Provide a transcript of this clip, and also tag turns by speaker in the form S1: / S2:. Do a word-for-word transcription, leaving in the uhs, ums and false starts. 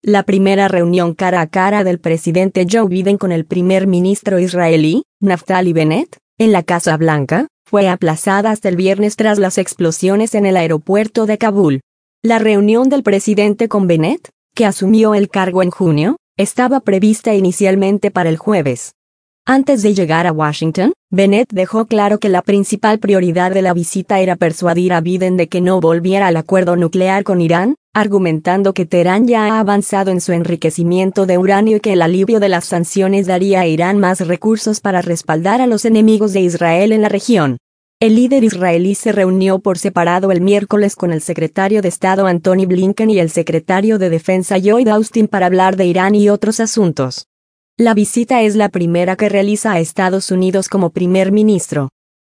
S1: La primera reunión cara a cara del presidente Joe Biden con el primer ministro israelí, Naftali Bennett, en la Casa Blanca, fue aplazada hasta el viernes tras las explosiones en el aeropuerto de Kabul. La reunión del presidente con Bennett, que asumió el cargo en junio, estaba prevista inicialmente para el jueves. Antes de llegar a Washington, Bennett dejó claro que la principal prioridad de la visita era persuadir a Biden de que no volviera al acuerdo nuclear con Irán, argumentando que Teherán ya ha avanzado en su enriquecimiento de uranio y que el alivio de las sanciones daría a Irán más recursos para respaldar a los enemigos de Israel en la región. El líder israelí se reunió por separado el miércoles con el secretario de Estado Antony Blinken y el secretario de Defensa Lloyd Austin para hablar de Irán y otros asuntos. La visita es la primera que realiza a Estados Unidos como primer ministro.